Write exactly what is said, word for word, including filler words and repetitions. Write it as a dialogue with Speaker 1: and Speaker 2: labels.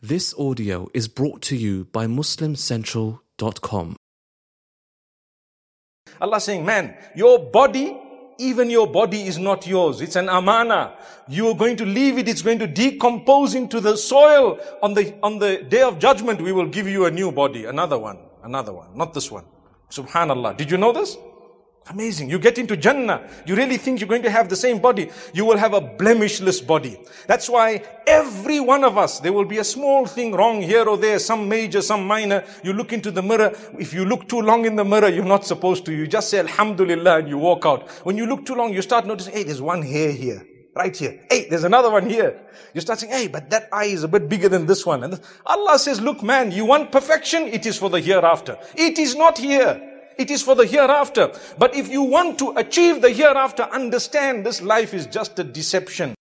Speaker 1: This audio is brought to you by Muslim Central dot com.
Speaker 2: Allah saying, man, your body, even your body is not yours. It's an amana. You are going to leave it. It's going to decompose into the soil. On the, on the day of judgment, we will give you a new body. Another one. Another one. Not this one. Subhanallah. Did you know this? Amazing. You get into Jannah. You really think you're going to have the same body. You will have a blemishless body. That's why every one of us, there will be a small thing wrong here or there, some major, some minor. You look into the mirror. If you look too long in the mirror, you're not supposed to. You just say Alhamdulillah and you walk out. When you look too long, you start noticing, hey, there's one hair here. Right here. Hey, there's another one here. You start saying, hey, but that eye is a bit bigger than this one. And Allah says, look, man, you want perfection? It is for the hereafter. It is not here. It is for the hereafter. But if you want to achieve the hereafter, understand this life is just a deception.